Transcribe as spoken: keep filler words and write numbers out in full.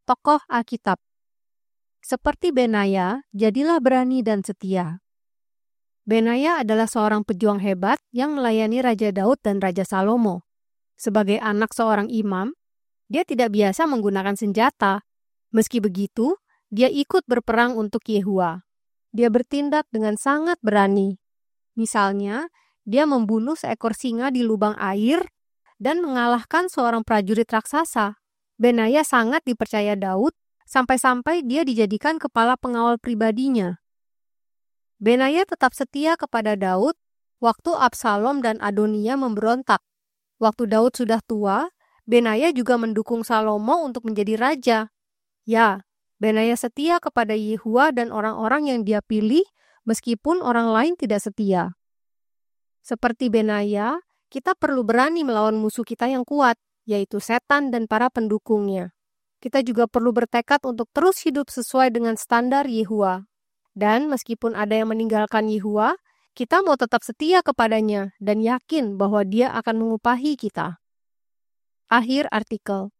tokoh Alkitab. Seperti Benaya, jadilah berani dan setia. Benaya adalah seorang pejuang hebat yang melayani Raja Daud dan Raja Salomo. Sebagai anak seorang imam, dia tidak biasa menggunakan senjata. Meski begitu, dia ikut berperang untuk Yehua. Dia bertindak dengan sangat berani. Misalnya, dia membunuh seekor singa di lubang air dan mengalahkan seorang prajurit raksasa. Benaya sangat dipercaya Daud, sampai-sampai dia dijadikan kepala pengawal pribadinya. Benaya tetap setia kepada Daud waktu Absalom dan Adonia memberontak. Waktu Daud sudah tua, Benaya juga mendukung Salomo untuk menjadi raja. Ya, Benaya setia kepada Yehua dan orang-orang yang dia pilih, meskipun orang lain tidak setia. Seperti Benaya, kita perlu berani melawan musuh kita yang kuat, yaitu setan dan para pendukungnya. Kita juga perlu bertekad untuk terus hidup sesuai dengan standar Yehua. Dan meskipun ada yang meninggalkan Yehua, kita mau tetap setia kepadanya dan yakin bahwa dia akan mengupahi kita. Akhir artikel.